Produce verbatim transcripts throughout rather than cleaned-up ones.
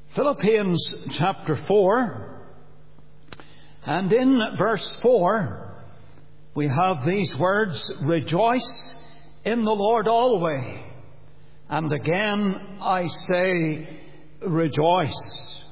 Philippians chapter four, and in verse four we have these words, "Rejoice in the Lord always, and again I say, rejoice."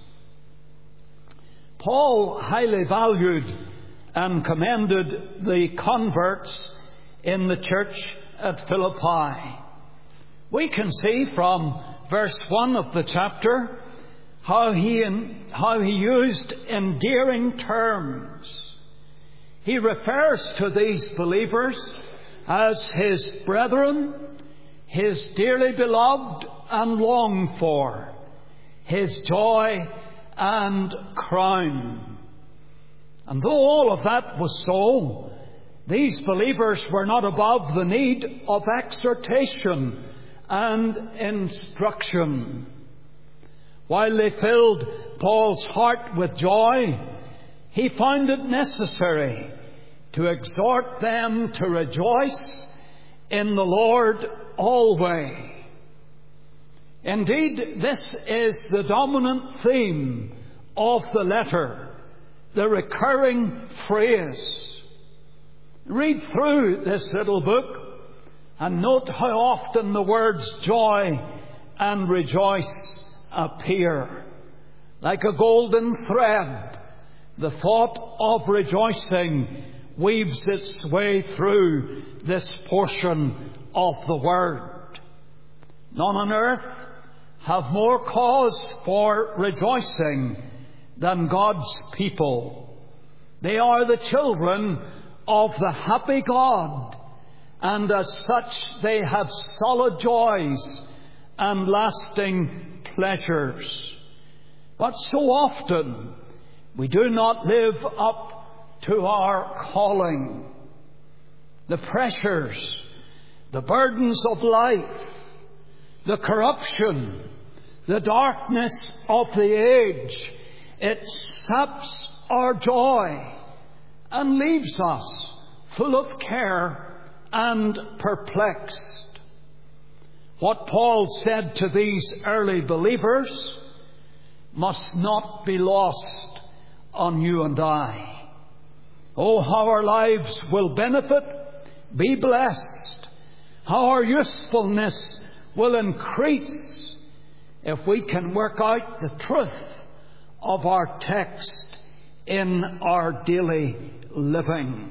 Paul highly valued and commended the converts in the church at Philippi. We can see from verse one of the chapter how he, how he used endearing terms. He refers to these believers as his brethren, his dearly beloved and longed for, his joy and crown. And though all of that was so, these believers were not above the need of exhortation and instruction. While they filled Paul's heart with joy, he found it necessary to exhort them to rejoice in the Lord always. Indeed, this is the dominant theme of the letter, the recurring phrase. Read through this little book and note how often the words joy and rejoice appear. Like a golden thread, the thought of rejoicing weaves its way through this portion of the Word. None on earth have more cause for rejoicing than God's people. They are the children of the happy God, and as such they have solid joys and lasting pleasures. But so often we do not live up to our calling. The pressures, the burdens of life, the corruption, the darkness of the age, it saps our joy and leaves us full of care and perplexed. What Paul said to these early believers must not be lost on you and I. Oh, how our lives will benefit, be blessed, how our usefulness will increase if we can work out the truth of our text in our daily living.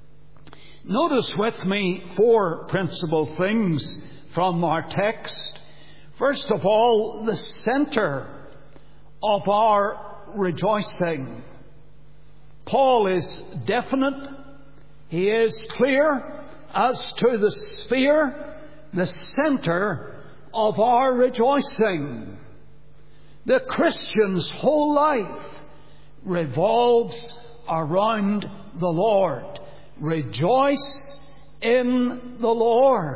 Notice with me four principal things from our text. First of all, the center of our rejoicing. Paul is definite. He is clear as to the sphere, the center of our rejoicing. The Christian's whole life revolves around the Lord. Rejoice in the Lord.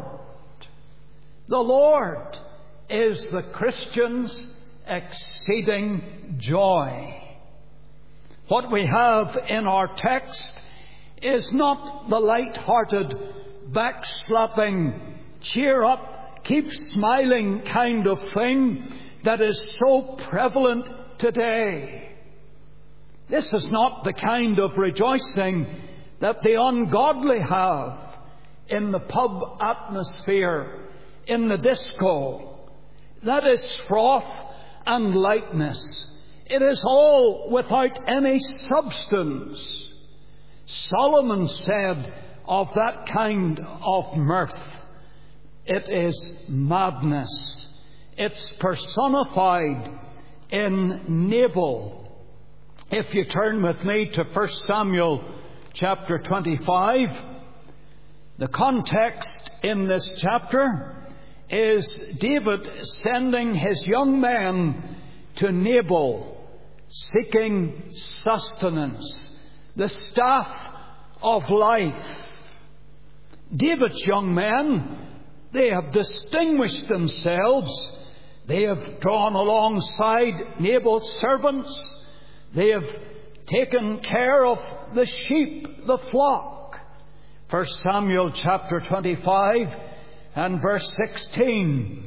The Lord is the Christian's exceeding joy. What we have in our text is not the light-hearted, backslapping, cheer up, keep smiling kind of thing that is so prevalent today. This is not the kind of rejoicing that the ungodly have in the pub atmosphere, in the disco. That is froth and lightness. It is all without any substance. Solomon said of that kind of mirth, it is madness. It's personified in Nabal. If you turn with me to First Samuel chapter twenty-five, the context in this chapter is David sending his young men to Nabal, seeking sustenance, the staff of life. David's young men, they have distinguished themselves. They have drawn alongside Nabal's servants. They have taken care of the sheep, the flock. First Samuel chapter twenty-five and verse sixteen.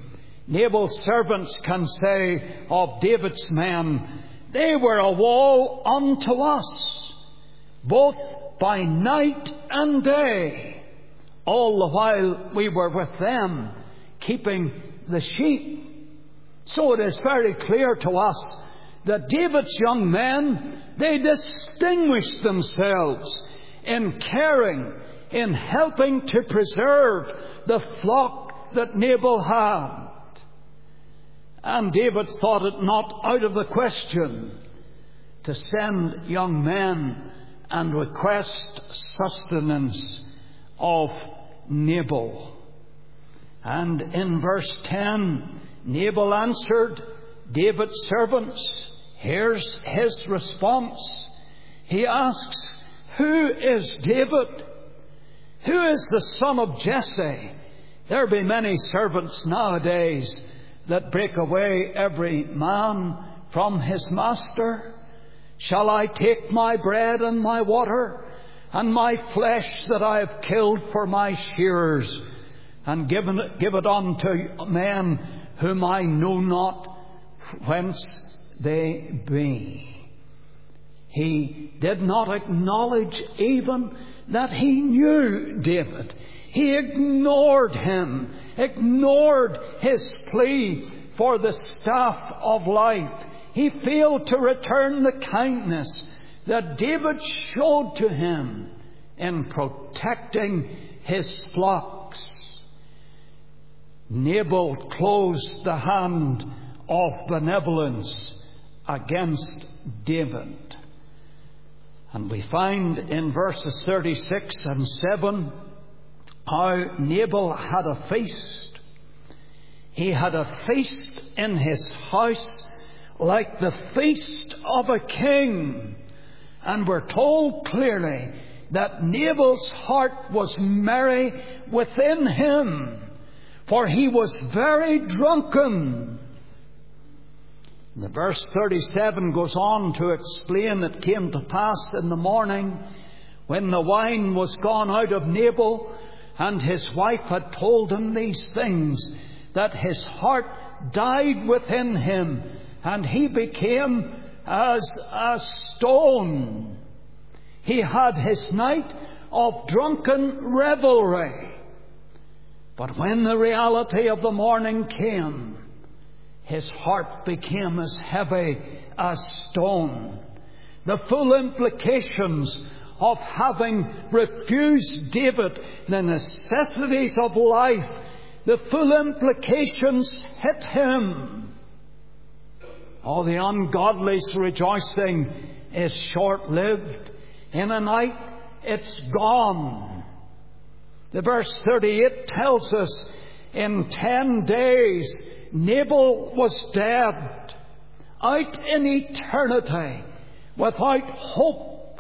Nabal's servants can say of David's men, they were a wall unto us, both by night and day, all the while we were with them, keeping the sheep. So it is very clear to us that David's young men, they distinguished themselves in caring, in helping to preserve the flock that Nabal had. And David thought it not out of the question to send young men and request sustenance of Nabal. And in verse ten, Nabal answered David's servants. Here's his response. He asks, who is David? Who is the son of Jesse? There be many servants nowadays that break away every man from his master. Shall I take my bread and my water and my flesh that I have killed for my shearers and given it, give it unto men whom I know not whence they be? He did not acknowledge even that he knew David. He ignored him, ignored his plea for the staff of life. He failed to return the kindness that David showed to him in protecting his flocks. Nabal closed the hand of benevolence against David. And we find in verses thirty-six and seven how Nabal had a feast. He had a feast in his house like the feast of a king. And we're told clearly that Nabal's heart was merry within him, for he was very drunken. The verse thirty-seven goes on to explain, it came to pass in the morning when the wine was gone out of Nabal, and his wife had told him these things, that his heart died within him, and he became as a stone. He had his night of drunken revelry. But when the reality of the morning came, his heart became as heavy as stone. The full implications of having refused David the necessities of life, the full implications hit him. Oh, the ungodly's rejoicing is short-lived. In a night, it's gone. The verse thirty-eight tells us in ten days Nabal was dead, out in eternity, without hope,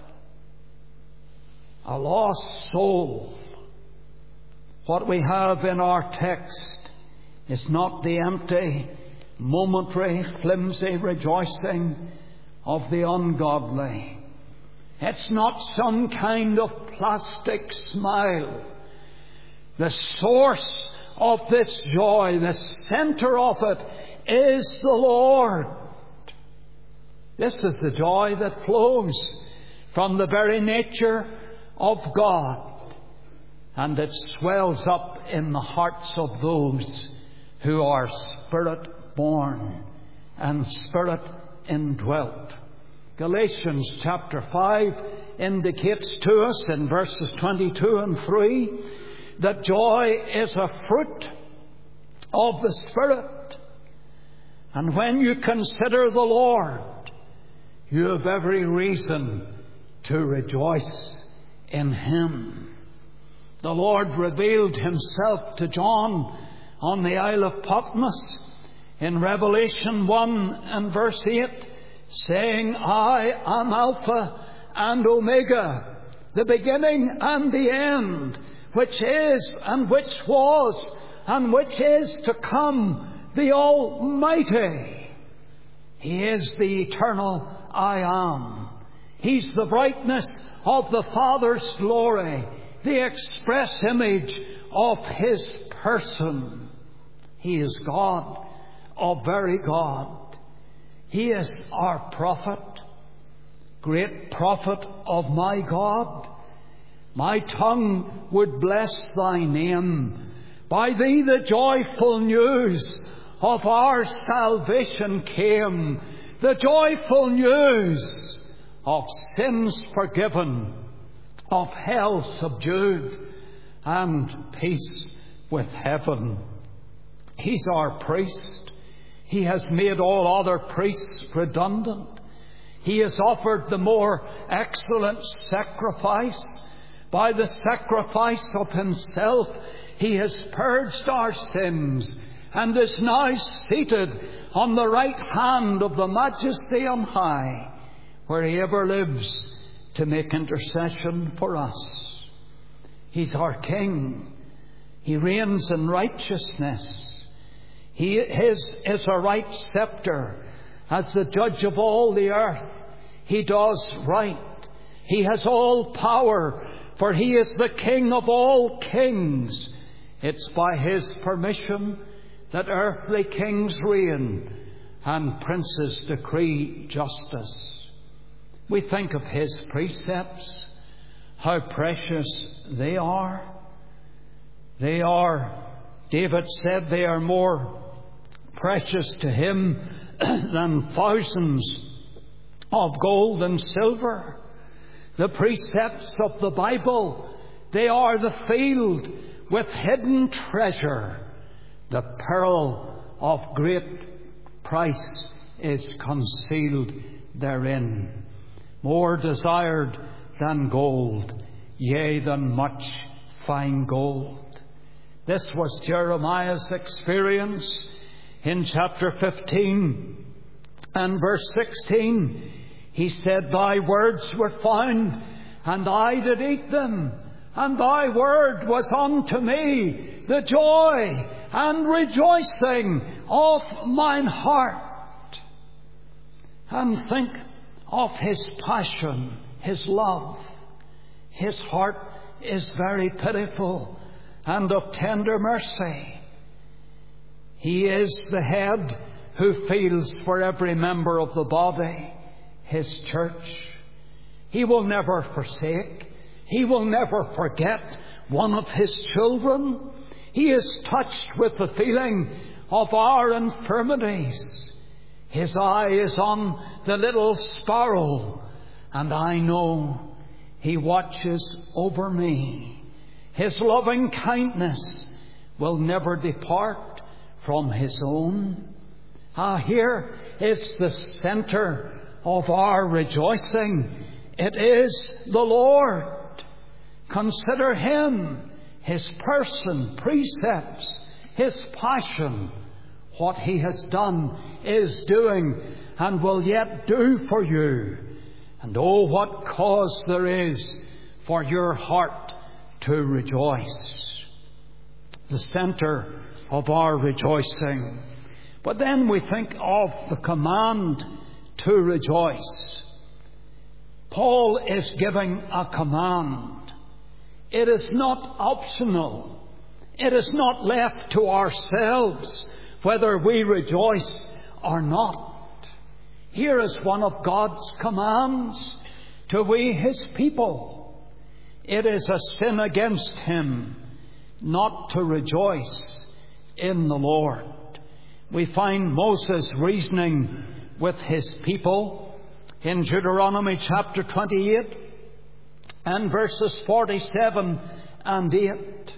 a lost soul. What we have in our text is not the empty, momentary, flimsy rejoicing of the ungodly. It's not some kind of plastic smile. The source of this joy, the center of it, is the Lord. This is the joy that flows from the very nature of God, and it swells up in the hearts of those who are Spirit-born and Spirit-indwelt. Galatians chapter five indicates to us in verses twenty-two and three that joy is a fruit of the Spirit. And when you consider the Lord, you have every reason to rejoice in Him. The Lord revealed Himself to John on the Isle of Patmos in Revelation one and verse eight, saying, I am Alpha and Omega, the beginning and the end, which is and which was and which is to come, the Almighty. He is the eternal I Am. He's the brightness of the Father's glory, the express image of His person. He is God, a very God. He is our prophet, great prophet of my God. My tongue would bless thy name. By thee the joyful news of our salvation came, the joyful news of sins forgiven, of hell subdued, and peace with heaven. He's our priest. He has made all other priests redundant. He has offered the more excellent sacrifice. By the sacrifice of himself, he has purged our sins and is now seated on the right hand of the Majesty on high, where he ever lives to make intercession for us. He's our King. He reigns in righteousness. He, his is a right scepter. As the judge of all the earth, he does right. He has all power, for he is the King of all kings. It's by his permission that earthly kings reign and princes decree justice. We think of his precepts, how precious they are. They are, David said, they are more precious to him than thousands of gold and silver. The precepts of the Bible, they are the field with hidden treasure. The pearl of great price is concealed therein, more desired than gold, yea, than much fine gold. This was Jeremiah's experience in chapter fifteen and verse sixteen. He said, thy words were found, and I did eat them, and thy word was unto me the joy and rejoicing of mine heart. And think of his passion, his love. His heart is very pitiful and of tender mercy. He is the head who feels for every member of the body, his church. He will never forsake. He will never forget one of his children. He is touched with the feeling of our infirmities. His eye is on the little sparrow, and I know he watches over me. His loving kindness will never depart from his own. Ah, here is the center of our rejoicing. It is the Lord. Consider him, his person, precepts, his passion, what he has done, is doing, and will yet do for you. And oh, what cause there is for your heart to rejoice. The center of our rejoicing. But then we think of the command to rejoice. Paul is giving a command. It is not optional. It is not left to ourselves whether we rejoice or not. Here is one of God's commands to we his people. It is a sin against him not to rejoice in the Lord. We find Moses reasoning with his people in Deuteronomy chapter twenty-eight and verses forty-seven and eight.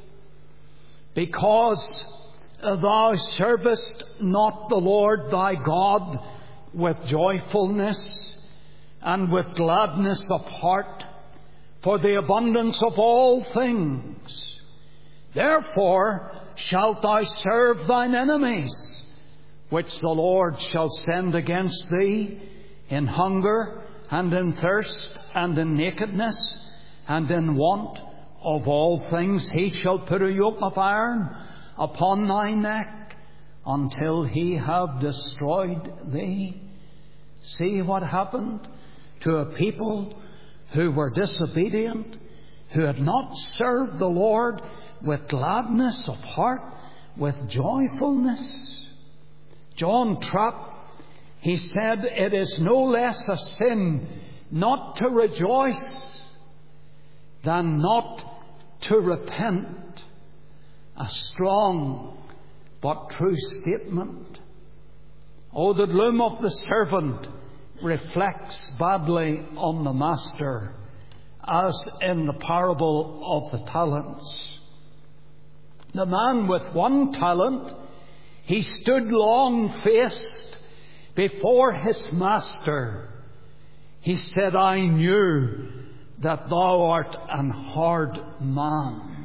Because thou servest not the Lord thy God with joyfulness and with gladness of heart for the abundance of all things, therefore shalt thou serve thine enemies, which the Lord shall send against thee in hunger and in thirst and in nakedness and in want of all things. He shall put a yoke of iron upon thy neck until he have destroyed thee. See what happened to a people who were disobedient, who had not served the Lord with gladness of heart, with joyfulness. John Trapp, he said, it is no less a sin not to rejoice than not to repent. A strong but true statement. Oh, the gloom of the servant reflects badly on the master, as in the parable of the talents. The man with one talent, he stood long-faced before his master. He said, I knew that thou art an hard man.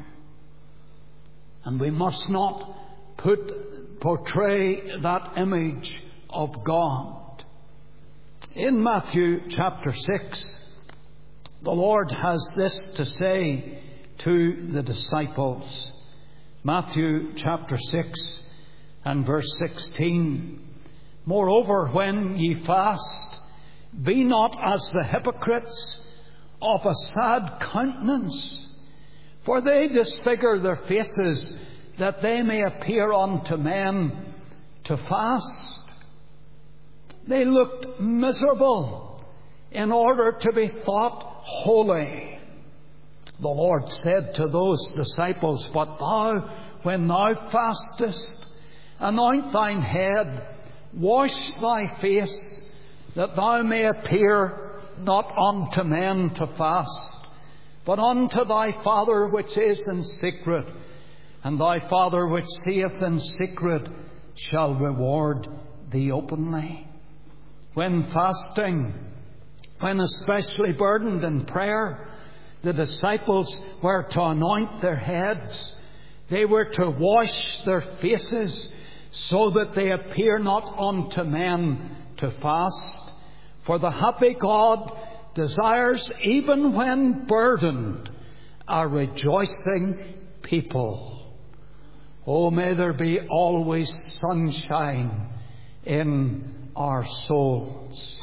And we must not put portray that image of God. In Matthew chapter six, the Lord has this to say to the disciples. Matthew chapter six and verse sixteen. Moreover, when ye fast, be not as the hypocrites of a sad countenance, for they disfigure their faces, that they may appear unto men to fast. They looked miserable in order to be thought holy. The Lord said to those disciples, But thou, when thou fastest, anoint thine head, wash thy face, that thou may appear not unto men to fast, but unto thy Father which is in secret, and thy Father which seeth in secret shall reward thee openly. When fasting, when especially burdened in prayer, the disciples were to anoint their heads. They were to wash their faces, so that they appear not unto men to fast. For the happy God desires, even when burdened, a rejoicing people. Oh, may there be always sunshine in our souls.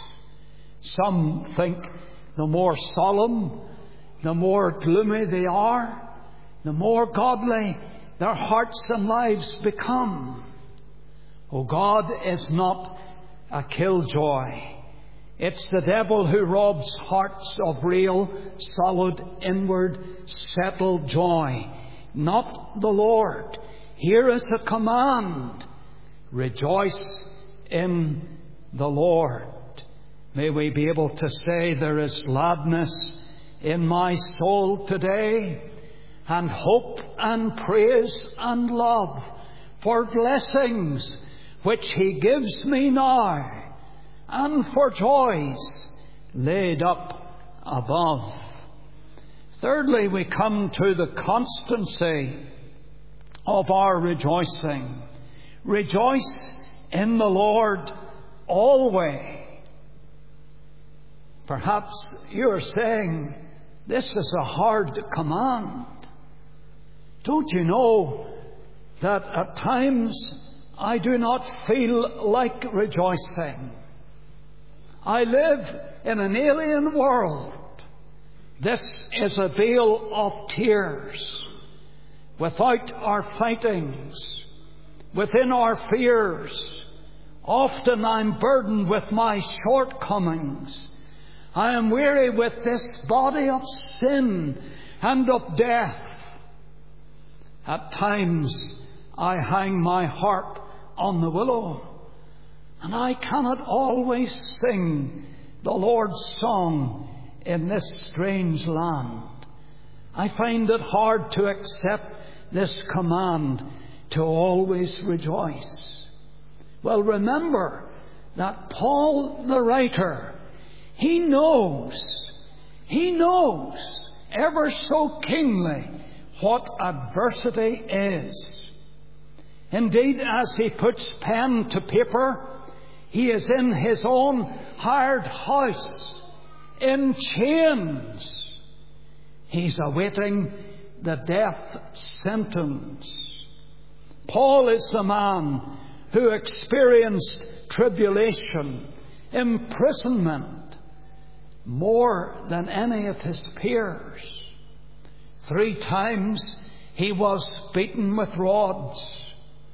Some think the more solemn, the more gloomy they are, the more godly their hearts and lives become. Oh, God is not a killjoy. It's the devil who robs hearts of real, solid, inward, settled joy, not the Lord. Here is a command. Rejoice in the Lord. May we be able to say, there is gladness in my soul today, and hope and praise and love for blessings which He gives me now, and for joys laid up above. Thirdly, we come to the constancy of our rejoicing. Rejoice in the Lord always. Perhaps you're saying, this is a hard command. Don't you know that at times I do not feel like rejoicing? I live in an alien world. This is a vale of tears. Without our fightings, within our fears, often I'm burdened with my shortcomings. I am weary with this body of sin and of death. At times I hang my harp on the willow, and I cannot always sing the Lord's song in this strange land. I find it hard to accept this command to always rejoice. Well, remember that Paul the writer, he knows, he knows ever so keenly what adversity is. Indeed, as he puts pen to paper, he is in his own hired house, in chains. He's awaiting the death sentence. Paul is the man who experienced tribulation, imprisonment, more than any of his peers. Three times he was beaten with rods.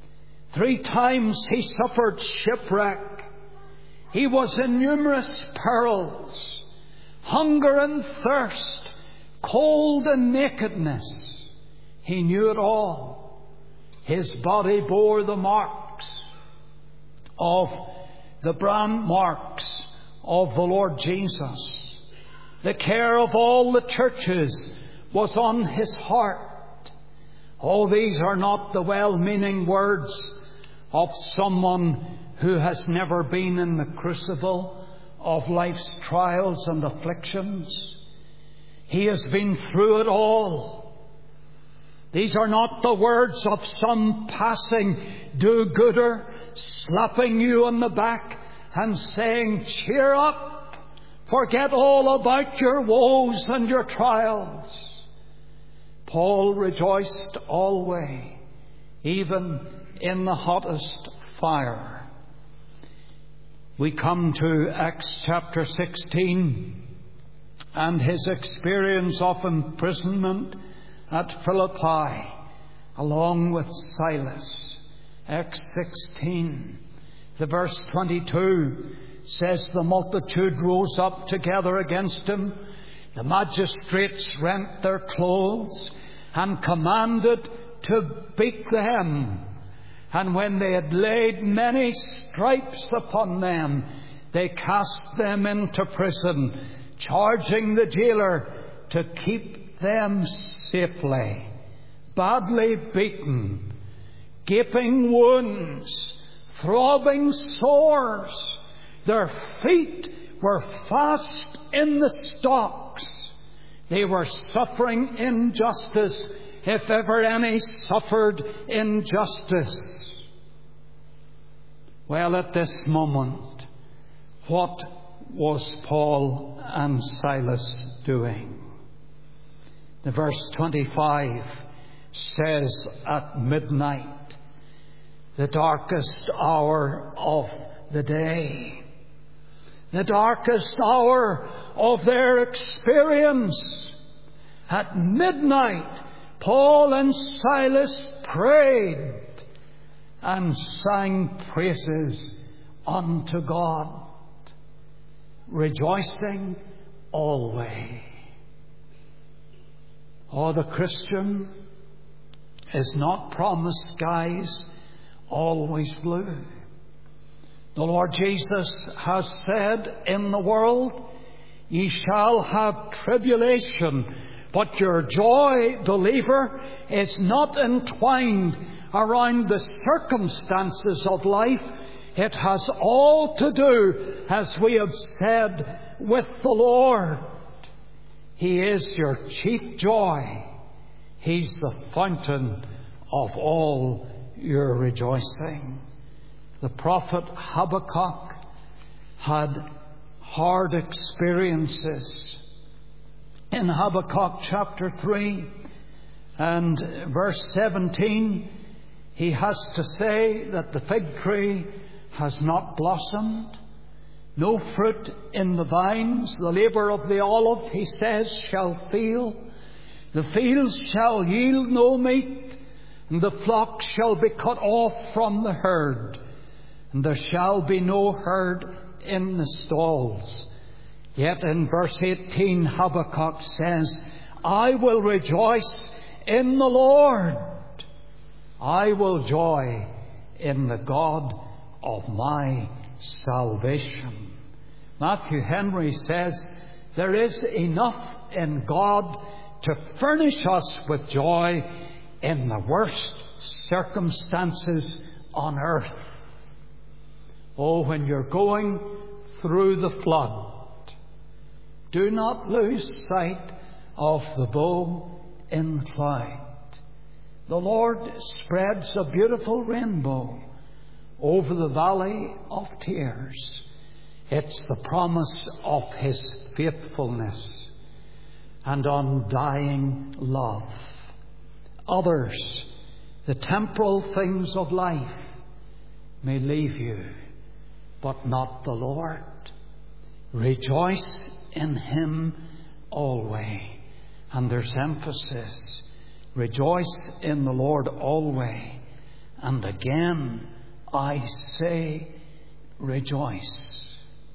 Three times he suffered shipwreck. He was in numerous perils, hunger and thirst, cold and nakedness. He knew it all. His body bore the marks of the brand marks of the Lord Jesus. The care of all the churches was on his heart. All these are not the well-meaning words of someone who has never been in the crucible of life's trials and afflictions. He has been through it all. These are not the words of some passing do-gooder slapping you on the back and saying, cheer up, forget all about your woes and your trials. Paul rejoiced always, even in the hottest fire. We come to Acts chapter sixteen and his experience of imprisonment at Philippi along with Silas. Acts sixteen, the verse twenty-two says, the multitude rose up together against him. The magistrates rent their clothes and commanded to beat them. And when they had laid many stripes upon them, they cast them into prison, charging the jailer to keep them safely. Badly beaten, gaping wounds, throbbing sores. Their feet were fast in the stocks. They were suffering injustice, if ever any suffered injustice. Well, at this moment, what was Paul and Silas doing? The verse twenty-five says, at midnight, the darkest hour of the day, the darkest hour of their experience, at midnight, Paul and Silas prayed and sang praises unto God, rejoicing always. Oh, the Christian is not promised skies always blue. The Lord Jesus has said, in the world ye shall have tribulation, but your joy, believer, is not entwined around the circumstances of life. It has all to do, as we have said, with the Lord. He is your chief joy. He's the fountain of all your rejoicing. The prophet Habakkuk had hard experiences. In Habakkuk chapter three and verse seventeen, he has to say that the fig tree has not blossomed, no fruit in the vines, the labour of the olive, he says, shall fail. The fields shall yield no meat, and the flock shall be cut off from the herd, and there shall be no herd in the stalls. Yet in verse eighteen, Habakkuk says, I will rejoice in the Lord. I will joy in the God of my salvation. Matthew Henry says, there is enough in God to furnish us with joy in the worst circumstances on earth. Oh, when you're going through the flood, do not lose sight of the bow in the cloud. The Lord spreads a beautiful rainbow over the valley of tears. It's the promise of His faithfulness and undying love. Others, the temporal things of life, may leave you, but not the Lord. Rejoice in Him always. And there's emphasis. Rejoice in the Lord always. And again I say, rejoice.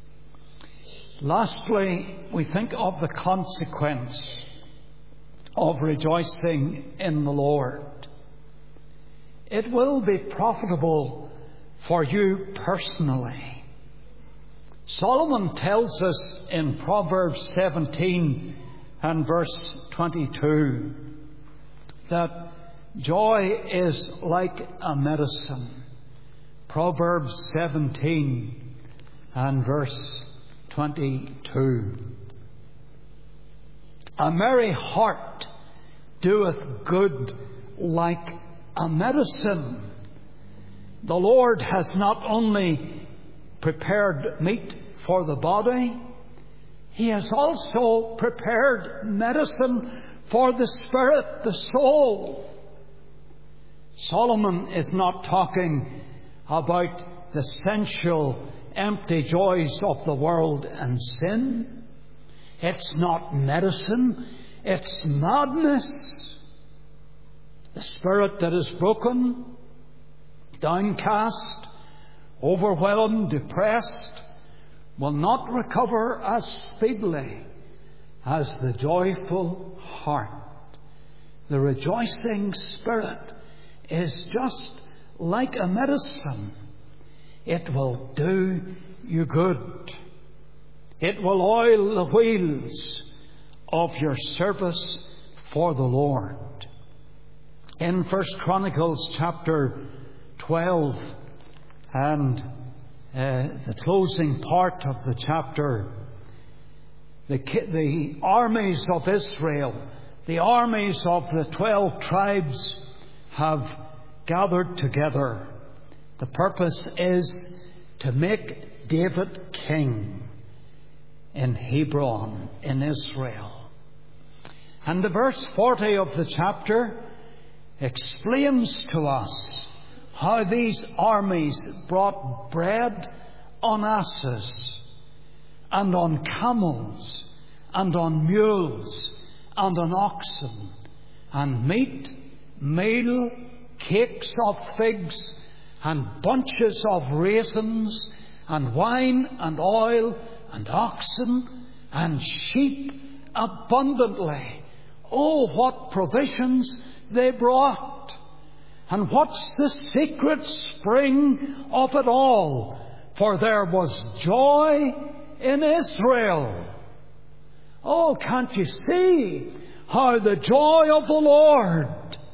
Lastly, we think of the consequence of rejoicing in the Lord. It will be profitable for you personally. Solomon tells us in Proverbs seventeen and verse twenty-two that joy is like a medicine. Proverbs seventeen and verse twenty-two. A merry heart doeth good like a medicine. The Lord has not only prepared meat for the body, He has also prepared medicine for the spirit, the soul. Solomon is not talking about the sensual, empty joys of the world and sin. It's not medicine, it's madness. The spirit that is broken, downcast, overwhelmed, depressed, will not recover as speedily as the joyful heart. The rejoicing spirit is just like a medicine. It will do you good. It will oil the wheels of your service for the Lord. In First Chronicles chapter twelve and uh, the closing part of the chapter, the, the armies of Israel, the armies of the twelve tribes have gathered together. The purpose is to make David king in Hebron, in Israel. And the verse forty of the chapter explains to us how these armies brought bread on asses and on camels and on mules and on oxen, and meat, meal, cakes of figs and bunches of raisins and wine and oil and oxen and sheep abundantly. Oh, what provisions they brought! And what's the secret spring of it all? For there was joy in Israel. Oh, can't you see how the joy of the Lord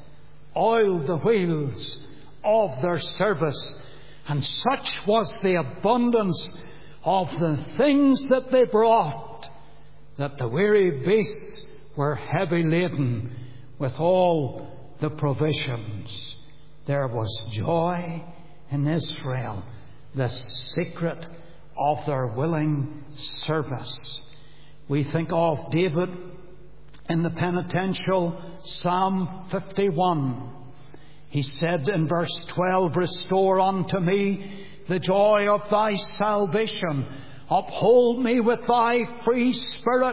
oiled the wheels of their service? And such was the abundance of the things that they brought, that the weary beasts were heavy laden with all the provisions. There was joy in Israel, the secret of their willing service. We think of David in the penitential Psalm fifty-one. He said in verse twelve, "Restore unto me the joy of thy salvation. Uphold me with thy free spirit.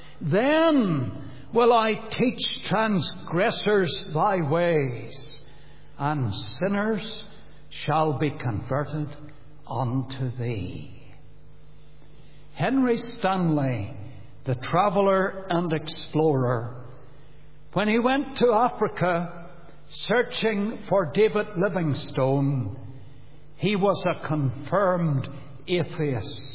Then will I teach transgressors thy ways, and sinners shall be converted unto thee." Henry Stanley, the traveller and explorer, when he went to Africa searching for David Livingstone, he was a confirmed atheist.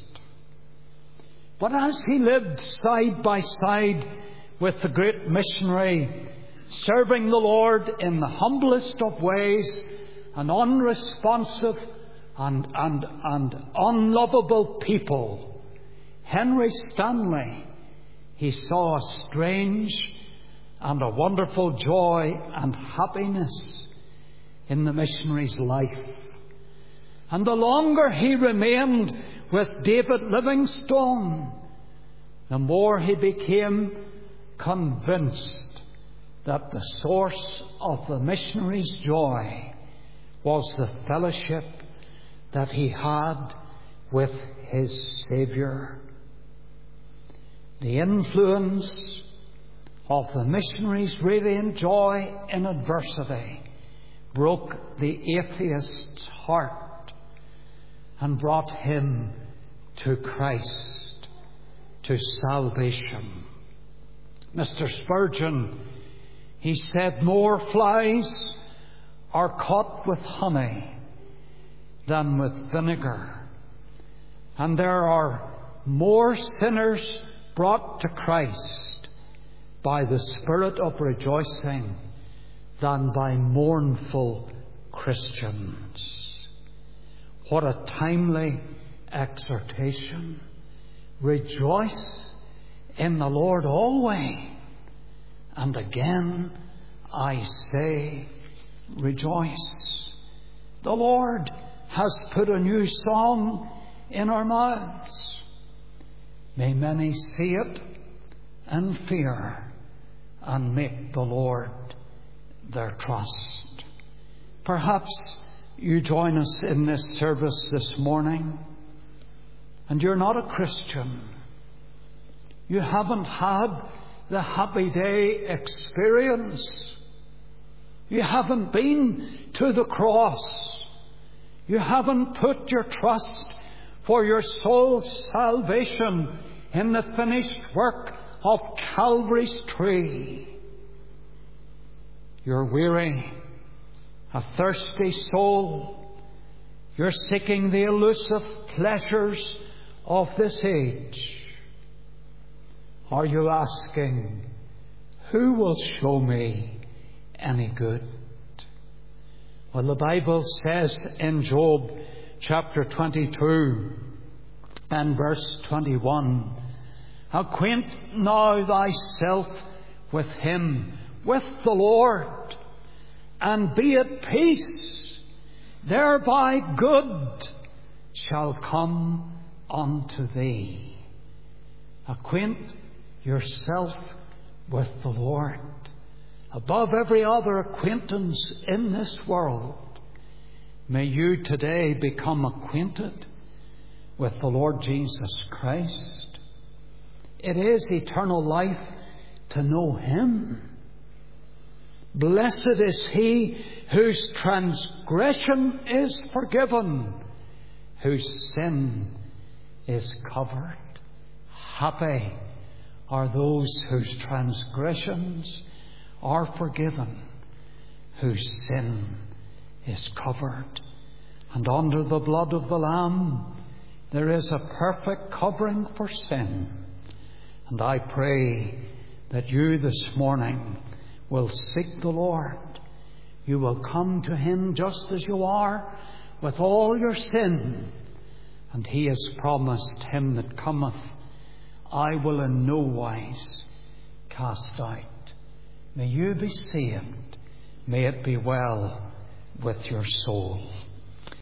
But as he lived side by side with the great missionary, serving the Lord in the humblest of ways, an unresponsive and, and, and unlovable people, Henry Stanley, he saw a strange and a wonderful joy and happiness in the missionary's life. And the longer he remained with David Livingstone, the more he became convinced that the source of the missionary's joy was the fellowship that he had with his Saviour. The influence of the missionary's radiant joy in adversity broke the atheist's heart and brought him to Christ, to salvation. Mister Spurgeon, he said, more flies are caught with honey than with vinegar, and there are more sinners brought to Christ by the spirit of rejoicing than by mournful Christians. What a timely exhortation. Rejoice in the Lord always. And again I say, rejoice. The Lord has put a new song in our mouths. May many see it and fear and make the Lord their trust. Perhaps you join us in this service this morning and you're not a Christian. You haven't had the happy day experience. You haven't been to the cross. You haven't put your trust for your soul's salvation in the finished work of Calvary's tree. You're weary, a thirsty soul. You're seeking the elusive pleasures of this age. Are you asking, who will show me any good? Well, the Bible says in Job chapter twenty-two and verse twenty-one, acquaint now thyself with him, with the Lord, and be at peace. Thereby good shall come unto thee. Acquaint yourself with the Lord. Above every other acquaintance in this world, may you today become acquainted with the Lord Jesus Christ. It is eternal life to know Him. Blessed is he whose transgression is forgiven, whose sin is covered. Happy are those whose transgressions are forgiven, whose sin is covered. And under the blood of the Lamb there is a perfect covering for sin. And I pray that you this morning will seek the Lord. You will come to Him just as you are, with all your sin. And He has promised, him that cometh, I will in no wise cast out. May you be saved. May it be well with your soul.